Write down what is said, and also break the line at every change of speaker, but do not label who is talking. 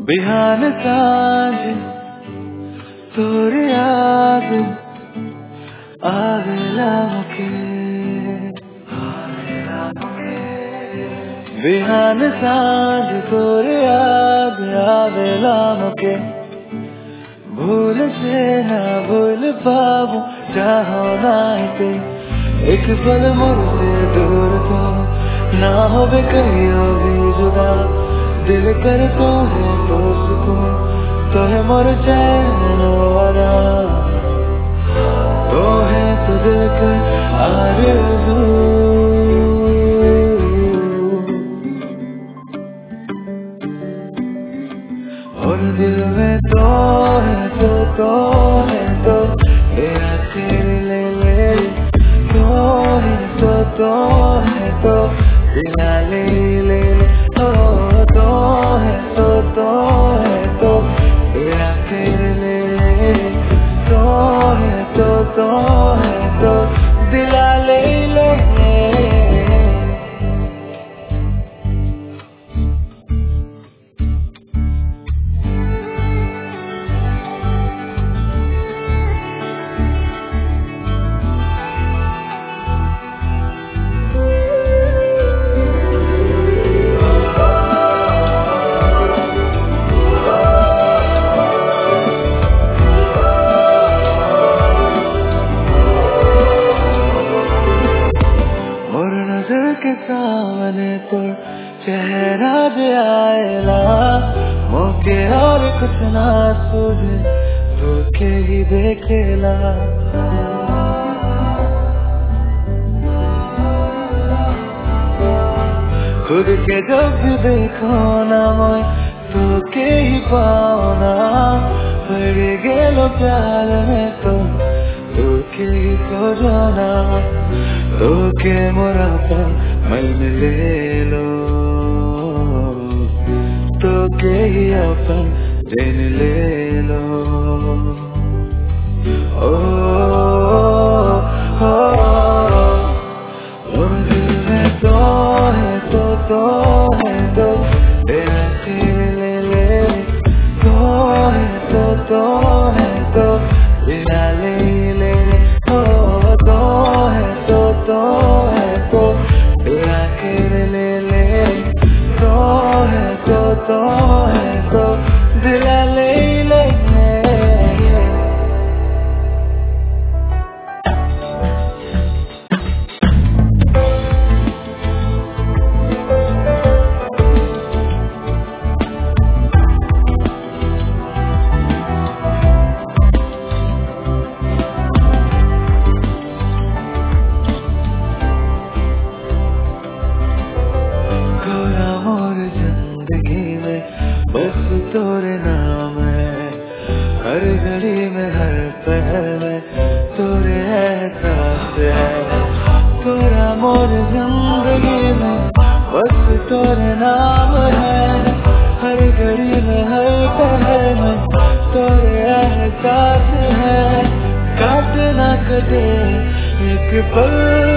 बिहान सांझ तोरे याद आवेला मुके बिहान सांझ तोरे याद आवेला मुके भूल से ना भूल पाऊं चाहो ना पे एक पल मुझसे दूर तो ना हो बे कहियो भी जुदा दिल कर तो है तो सुकून तो है मोर चैन वाला तो है तो दिल कर आरज़ू और दिल में तो है तो मेरा तेरे ले तो है तो दिला ले तो है तो मेरा तेरे ले तो है तो दिला ले के सामने तो चेहरा दे आएला मौके और कुछ ना सूझे तो के ही देखेला खुद के जब भी देखो ना मैं तो के ही पाओ ना पड़ गेलो प्यार में तो के ही तो जाना तो के मोरा पर मन ले लो तो के ही अपन दिन ले लो ओ दिल में तो है तो तेरा तेरे ले तो है तो बिना ले तो तेरा तेरे ले तो है तो दिला ले बस तोरे नाम है हर घड़ी में हर पहर में तोरे एहसास है तोरा मोर जिंदगी में बस तोरे नाम है हर घड़ी में हर पहर में तोरे एहसास है काट ना कटे एक पल